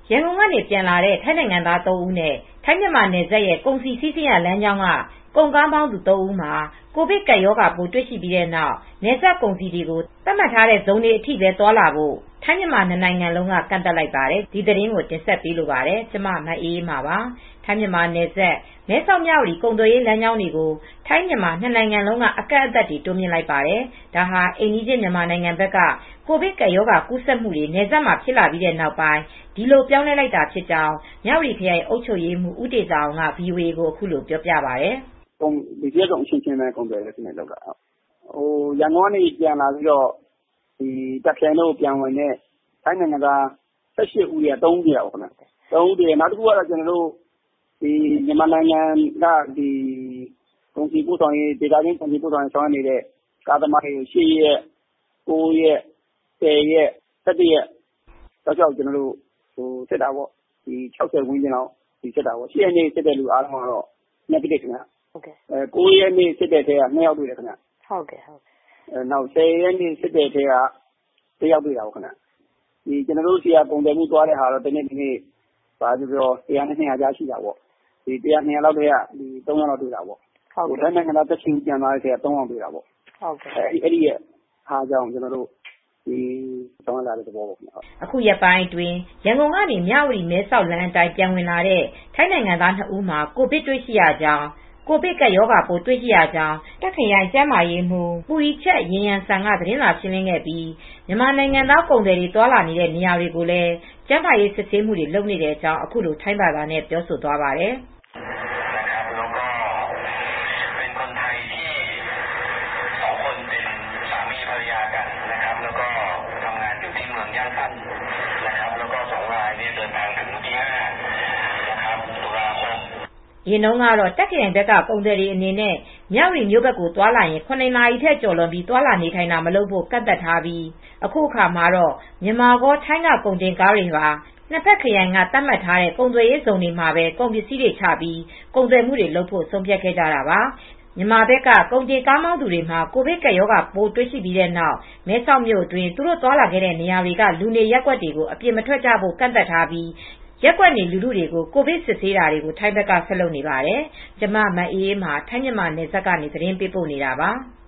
ရန်ကုန်ကနေပြန်လာတဲ့ထိုင်းနိုင်ငံသား3ဦးနဲ့ထိုင်းမြန်မာနယ်စပ်ရဲ့ကုန်စည်စီးဆင်းရာလမ်းကြောင်းကကုန်ကားမောင်းသူ3ဦးမှာကိုဗစ်ကပ်ရောဂါပိုးတွေ့ရှိပြီးတဲ့နောက်နယ်စပ်ကုန်စည်တွေကိုသတ်မှတ်ထားတဲ့ဇုံတွေအထိပဲသွားလာဖို့ထိုင်းမြန်မာနှစ်နိုင်ငံလုံးကကန့်သတ်လိုက်ပါတယ်။ဒီသတင်းကိုတင်ဆက်ပေးလိုပါတယ်။ကျမမအေးအေးမာပါ။ထိုင်းမြန်မာနယ်စပ်မဲဆောက်မြဝတီကုန်သွယ်ရေးလမ်းကြောင်းတွေကိုထိုင်းမြန်မာနှစ်နိုင်ငံလုံးကအကန့်အသတ်တွေတိုးမြင့်လိုက်ပါတယ်။ဒါဟာအိမ်နီးချင်းမြန်မာနိုင်ငံဘက်ကကိုဗစ်ကပ်ရောဂါကူးစက်မှုတွေနယ်စပ်မှာဖြစ်လာပြီးတဲ့နောက်ပိုင်းဒီလိုပြောင်းလဲလိုက်တာဖြစ်ကြောင်းမြဝတီခရိုင်အုပ်ချုပ်ရေးမှူးဦးတေဇာအောင်က VOA ကိုအခုလိုပြောပြပါတယ်။ဒီရက်ကုန်အချင်းချင်းပဲကုန်တယ်လက်စနဲ့လောက်တာ။ရန်ကုန်ကနေပြန်လာပြီးတော့တက်ခိုင်တို့ပြန်ဝင်တဲ့ထိုင်းနိုင်ငံသား18ဦးရ3ဦးရပါခင်ဗျ။3ဦးတည်းနောက်တစ်ခုကတော့ကျွန်တော်တို့မြန်မာနိုင်ငံကကုန်စည်ပို့ဆောင်ရေးဒေသချင်းကုန်စည်ပို့ဆောင်ရေးဆောင်နေတဲ့ကားသမားတွေ8ရက်9ရက်10ရက်17ရက်တော့ကျွန်တော်တို့စစ်တာပေါ့60ဝန်းကျင်လောက်စစ်တာပေါ့8ရက်နေ့စစ်တဲ့လူအားလုံးကတော့ negative ခင်ဗျဟုတ်ကဲ့ 9ရက်နေ့စစ်တဲ့ထဲက2ယောက်တွေ့တယ်ခင်ဗျဟုတ်ကဲ့နောက်10ရက်နေ့စစ်တဲ့ထဲက1ယောက်တွေ့တာပေါ့ခင်ဗျကျွန်တော်တို့ဆီကပုံတယ်မှုသွားတဲ့ဟာတော့ဒီနေ့ဘာပြော100နဲ့200ကြားရှိတာပေါ့100 200လောက်တည်းက3ယောက်လောက်တွေ့တာပေါ့ဟုတ်ကဲ့နိုင်ငံသားတက်ချင်းပြန်လာတဲ့ထဲက3ယောက်တွေ့တာပေါ့ဟုတ်ကဲ့အဲ့ဒီရဲ့အားကြောင့်ကျွန်တော်တို့ဆောင်းလာတဲ့သဘောပေါ့ခင်ဗျအခုရက်ပိုင်းအတွင်းရန်ကုန်ကနေမြဝတီမဲဆောက်လမ်းအတိုင်းပြန်ဝင်လာတဲ့ထိုင်းနိုင်ငံသား2ဦးမှာကိုဗစ်တွေ့ရှိရကြောင်းကိုဗစ်ကပ်ရောဂါပိုးတွေ့ရှိရကြောင်းတက်ခရိုင်ကျန်းမာရေးမှူးပူရီချက်ရင်ရန်ဆန်ကသတင်းစာရှင်းလင်းခဲ့ပြီးမြန်မာနိုင်ငံသားကုန်သည်တွေတွာလာနေတဲ့နေရာတွေကိုလည်းကျန်းမာရေးစစ်ဆေးမှုတွေလုပ်နေတဲ့အကြောင်းအခုလိုထိုင်းဘာသာနဲ့ပြောဆိုသွားပါတယ်ရင်တုန်းကတော့တက်ခရိုင်ဘက်ကကုန်သည်တွေအနေနဲ့မြဝတီမြို့ဘက်ကိုသွားလာရင်9နာရီထက်ကျော်လွန်ပြီးသွားလာနေထိုင်တာမလုပ်ဖို့ကန့်သတ်ထားပြီးအခုအခါမှာတော့မြန်မာကောထိုင်းကကုန်တင်ကားတွေပါနှစ်ဖက်ခရိုင်ကသတ်မှတ်ထားတဲ့ကုန်သွယ်ရေးဇုံတွေမှာပဲကုန်ပစ္စည်းတွေချပြီးကုန်သွယ်မှုတွေလုပ်ဖို့ဆုံးဖြတ်ခဲ့ကြတာပါမြန်မာဘက်ကကုန်တင်ကားမောင်းသူတွေမှာကိုဗစ်ကပ်ရောဂါပိုးတွေ့ရှိပြီးတဲ့နောက်မဲဆောက်မြို့အတွင်းသူတို့သွားလာခဲ့တဲ့နေရာတွေကလူနေရပ်ကွက်တွေကိုအပြစ်မထွက်ကြဖို့ကန့်သတ်ထားပြီးရက်ကွက်နေလူထုတွေကိုကိုဗစ်စစ်ဆေးတာတွေကိုထိုင်းဘက်ကဆက်လုပ်နေပါတယ်။ကျမမအေးအေးမှာထိုင်းမြန်မာနယ်စပ်ကနေသတင်းပေးပို့နေတာပါ။